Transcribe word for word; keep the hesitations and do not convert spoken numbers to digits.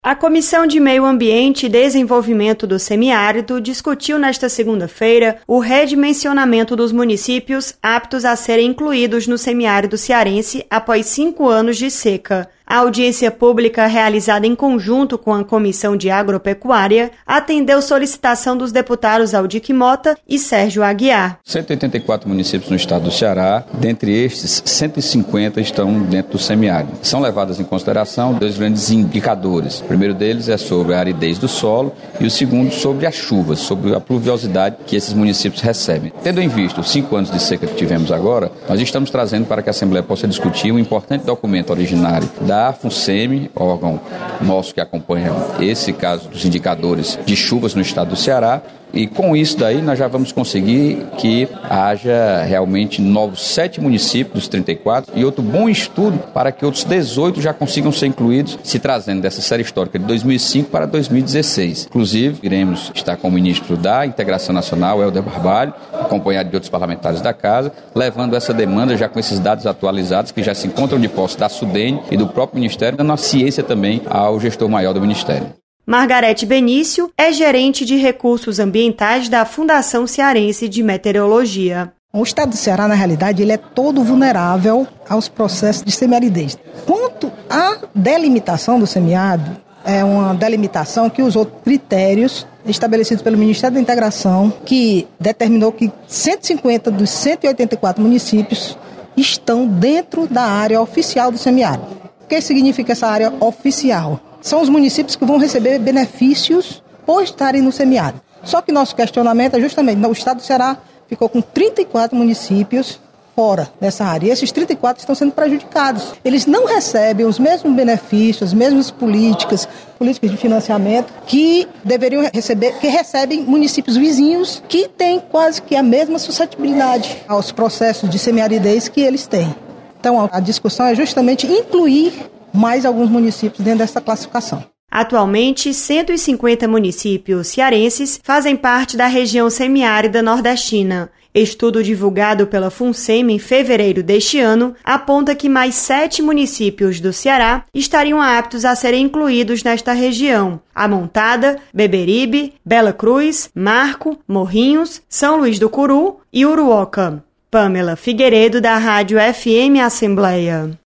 A Comissão de Meio Ambiente e Desenvolvimento do Semiárido discutiu nesta segunda-feira o redimensionamento dos municípios aptos a serem incluídos no semiárido cearense após cinco anos de seca. A audiência pública, realizada em conjunto com a Comissão de Agropecuária, atendeu solicitação dos deputados Aldique Mota e Sérgio Aguiar. cento e oitenta e quatro municípios no estado do Ceará, dentre estes, cento e cinquenta estão dentro do semiárido. São levadas em consideração dois grandes indicadores. O primeiro deles é sobre a aridez do solo e o segundo sobre as chuvas, sobre a pluviosidade que esses municípios recebem. Tendo em vista os cinco anos de seca que tivemos agora, nós estamos trazendo para que a Assembleia possa discutir um importante documento originário da FUNSEMI, órgão nosso que acompanha esse caso dos indicadores de chuvas no estado do Ceará. E com isso daí nós já vamos conseguir que haja realmente novos sete municípios dos trinta e quatro e outro bom estudo para que outros dezoito já consigam ser incluídos, se trazendo dessa série histórica de dois mil e cinco para dois mil e dezesseis. Inclusive, iremos estar com o ministro da Integração Nacional, Helder Barbalho, acompanhado de outros parlamentares da Casa, levando essa demanda já com esses dados atualizados que já se encontram de posse da SUDENE e do próprio Ministério, dando a ciência também ao gestor maior do Ministério. Margarete Benício é gerente de recursos ambientais da Fundação Cearense de Meteorologia. O estado do Ceará, na realidade, ele é todo vulnerável aos processos de semiaridez. Quanto à delimitação do semiárido, é uma delimitação que usou critérios estabelecidos pelo Ministério da Integração, que determinou que cento e cinquenta dos cento e oitenta e quatro municípios estão dentro da área oficial do semiárido. O que significa essa área oficial? São os municípios que vão receber benefícios por estarem no semiárido. Só que nosso questionamento é justamente, o estado do Ceará ficou com trinta e quatro municípios fora dessa área. E esses trinta e quatro estão sendo prejudicados. Eles não recebem os mesmos benefícios, as mesmas políticas, políticas de financiamento que deveriam receber, que recebem municípios vizinhos que têm quase que a mesma suscetibilidade aos processos de semiaridez que eles têm. Então a discussão é justamente incluir mais alguns municípios dentro dessa classificação. Atualmente, cento e cinquenta municípios cearenses fazem parte da região semiárida nordestina. Estudo divulgado pela FUNSEMI em fevereiro deste ano aponta que mais sete municípios do Ceará estariam aptos a serem incluídos nesta região: Amontada, Beberibe, Bela Cruz, Marco, Morrinhos, São Luís do Curu e Uruoca. Pamela Figueiredo, da Rádio F M Assembleia.